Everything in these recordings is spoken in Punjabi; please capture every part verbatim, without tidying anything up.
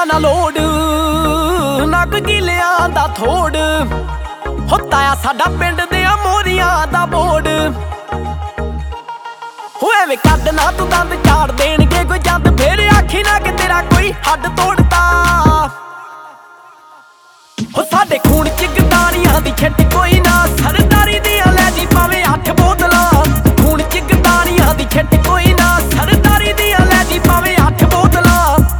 ਪੈਸਾ ਨਾ ਲੋੜ ਨਾ ਕੋਈ ਗਿਲਿਆਂ ਦਾ ਥੋੜ ਹੁੰਦਾ ਆ ਸਾਡਾ ਪਿੰਡ ਦੇ ਮੋਰੀਆਂ ਦਾ ਬੋੜ ਹੋਏ ਵੇ ਕੱਢ ਨਾ ਤੂੰ ਦੰਦ ਝਾੜ ਦੇਣਗੇ ਕੋਈ ਜੰਦ ਫੇਰ ਆਖੀ ਨਾ ਕਿ ਤੇਰਾ ਕੋਈ ਹੱਡ ਤੋੜਦਾ ਹੋ ਸਾਡੇ ਖੂਨ ਚ ਗਦਾਰੀਆਂ ਦੀ ਛੱਟ ਕੋਈ ਨਾ ਸਰਦਾਰੀ ਦੀਆਂ ਲੈ ਜੀ ਭਾਵੇਂ ਅੱਠ ਬੋਤਲਾਂ ਖੂਨ ਚ ਗਦਾਰੀਆਂ ਦੀ ਛੱਟ ਕੋਈ ਨਾ ਸਰਦਾਰੀ ਦੀਆਂ ਲੈ ਜੀ ਭਾਵੇਂ ਅੱਠ ਬੋਤਲਾਂ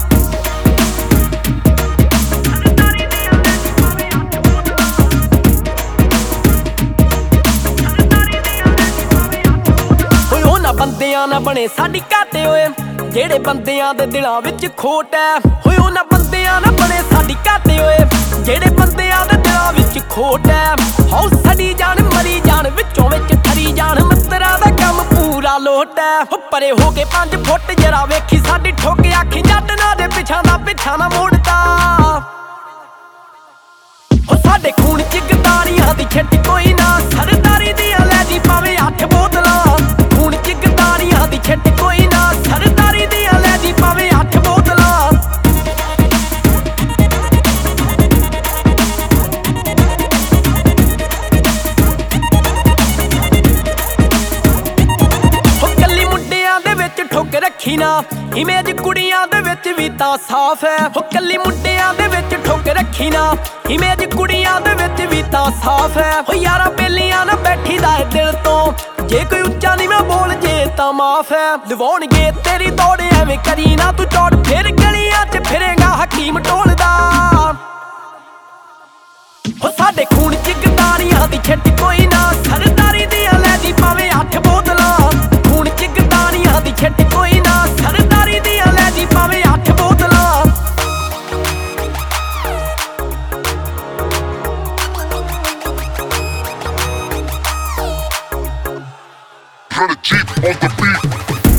ਹੋਏ ਉਹਨਾਂ ਬੰਦਿਆਂ ਨਾ ਬਣੇ ਸਾਡੀ ਘਾਟੇ ਹੋਏ ਜਿਹੜੇ ਬੰਦਿਆਂ ਦੇ ਦਿਲਾਂ ਵਿੱਚ ਖੋਟ ਐ ਹੋਏ ਉਹਨਾਂ ਬੰਦਿਆਂ ਨਾ ਬਣੇ ਸਾਡੀ ਘਾਟੇ ਹੋਏ ਜਿਹੜੇ ਬੰਦਿਆਂ ਦੇ ਦਿਲਾਂ ਵਿੱਚ ਖੋਟ ਐ ਹਉ ਸੜੀ ਜਾਣ ਮਰੀ ਜਾਣ ਵਿੱਚੋਂ ਵਿੱਚ ਠਰੀ ਜਾਣ ਮਿੱਤਰਾਂ ਦਾ ਕੰਮ ਪੂਰਾ ਲੋਟ ਐ ਹੋ ਪਰੇ ਹੋ ਕੇ ਪੰਜ ਫੁੱਟ ਜਰਾ ਵੇਖੀ ਸਾਡੀ ਠੋਕ ਆਖੀ ਜੱਟ ਨਾ ਦੇ ਪਿਛਾਂ ਦਾ ਪਿੱਛਾ ਨਾ ਮੋੜਦਾ ਹੋ ਸਾਡੇ ਖੂਨ ਚ ਗਦਾਰੀਆਂ ਦੀ ਛੱਟ ਕੋਈ ਨਾ ਸਰਦਾਰੀ ਦੀਆਂ ਲੈ ਜੀ ਭਾਵੇਂ ਅੱਠ ਬੋਤਲਾਂ ਖੂਨ ਚ ਗਦਾਰੀਆਂ ਦੀ ਛੱਟ ਕੋਈ ਨਾ ਸਰਦਾਰੀ ਦੀਆਂ ਲੈ ਜੀ ਭਾਵੇਂ ਅੱਠ ਬੋਤਲਾਂ ਠੁੱਕ ਰੱਖੀ ਨਾ ਇਮੇਜ ਕੁੜੀਆਂ ਦੇ ਵਿੱਚ ਵੀ ਤਾਂ ਸਾਫ਼ ਐ ਹੋ ਕੱਲੀ ਮੁੰਡਿਆਂ ਦੇ ਵਿੱਚ ਠੁੱਕ ਰੱਖੀ ਨਾ ਇਮੇਜ ਕੁੜੀਆਂ ਦੇ ਵਿੱਚ ਵੀ ਤਾਂ ਸਾਫ਼ ਐ ਹੋ ਯਾਰਾ ਬੇਲੀਆਂ ਨਾ ਬੈਠੀ ਦਾ ਦਿਲ ਤੋਂ ਜੇ ਕੋਈ ਉੱਚਾ ਨੀਵਾਂ ਬੋਲ ਜੇ ਤਾਂ ਮਾਫ਼ ਐ ਲਵਾਉਣਗੇ ਤੇਰੀ ਦੌੜ ਐਵੇਂ ਕਰੀ ਨਾ ਤੂੰ ਚੌੜ ਫਿਰ ਗਲੀਆਂ 'ਚ ਫਿਰੇਗਾ ਹਕੀਮ ਟੋਲਦਾ ਹੋ ਸਾਡੇ ਖੂਨ 'ਚ ਗਦਾਰੀਆਂ ਦੀ ਛੱਟ ਕੋਈ ਨਾ ਸਰਦਾਰੀ ਦੀਆਂ ਲੈ ਜੀ ਭਾਵੇਂ ਅੱਠ ਬੋਤਲਾਂ ਖੂਨ 'ਚ ਗਦਾਰੀਆਂ ਦੀ ਛੱਟ ਕੋਈ ਨਾ ਸਰਦਾਰੀ ਦੀਆਂ ਲੈ ਜੀ ਭਾਵੇਂ ਅੱਠ ਬੋਤਲਾਂ Kinda cheap on the beat.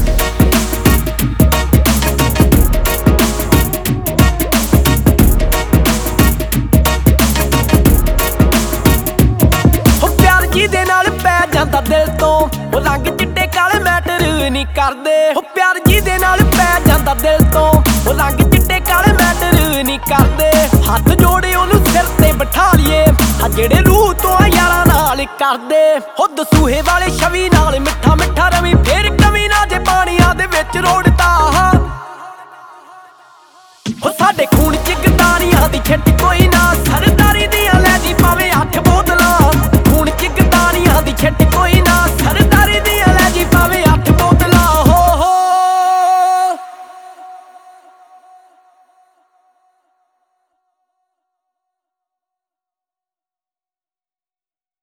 ਜਿਹਦੇ ਨਾਲ ਪੈ ਜਾਂਦਾ ਦਿਲ ਤੋਂ ਉਹ ਰੰਗ ਚਿੱਟੇ ਕਾਲੇ ਮੈਟਰ ਨਹੀਂ ਕਰਦੇ ਉਹ ਪਿਆਰ ਜਿਹਦੇ ਨਾਲ ਪੈ ਜਾਂਦਾ ਦਿਲ ਤੋਂ ਉਹ ਰੰਗ ਚਿੱਟੇ ਕਾਲੇ ਮੈਟਰ ਨਹੀਂ ਕਰਦੇ ਹੱਥ ਜੋੜੇ ਉਹਨੂੰ ਸਿਰ ਤੇ ਬਿਠਾ ਲਈਏ ਆ ਜਿਹੜੇ ਰੂਹ ਤੋਂ ਯਾਰਾਂ ਨਾਲ ਕਰਦੇ ਉਹ ਦਸੂਹੇ ਵਾਲੇ ਛਵੀ ਨਾਲ ਮਿੱਠਾ ਮਿੱਠਾ ਰਵੀ ਫੇਰ ਕਵੀ ਨਾ ਜੇ ਪਾਣੀਆਂ ਦੇ ਵਿੱਚ ਰੋੜਦਾ ਉਹ ਸਾਡੇ ਖੂਨ ਚ ਗਦਾਰੀਆਂ ਦੀ ਛੱਟ